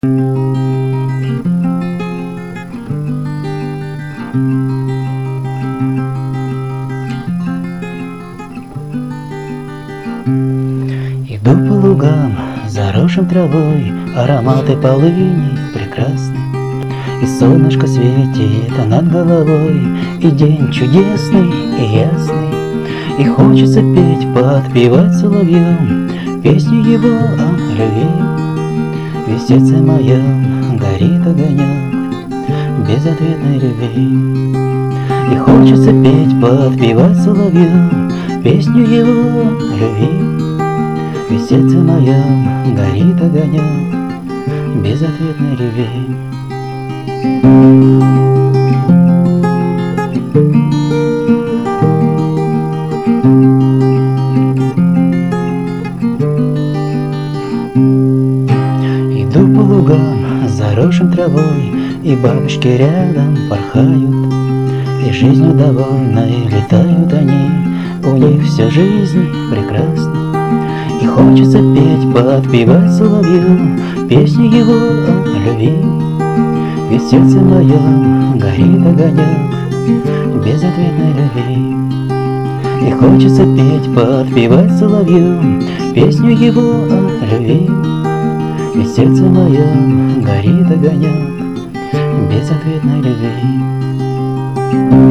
Иду по лугам, заросшим травой, ароматы полыни прекрасны. И солнышко светит над головой, и день чудесный и ясный. И хочется петь, подпевать соловьем песню его о любви. Ведь в сердце моем горит огонек безответной любви. И хочется петь, подпевать соловьем песню его о любви. Ведь в сердце моем горит огонек безответной любви. Иду по лугам, заросшим травой, и бабочки рядом порхают, и жизнью довольной летают они, у них вся жизнь прекрасна. И хочется петь, подпевать соловьем песню его о любви. Ведь в сердце моем горит огонек безответной любви. И хочется петь, подпевать соловьем песню его о любви. Ведь в сердце моем горит огонек безответной любви.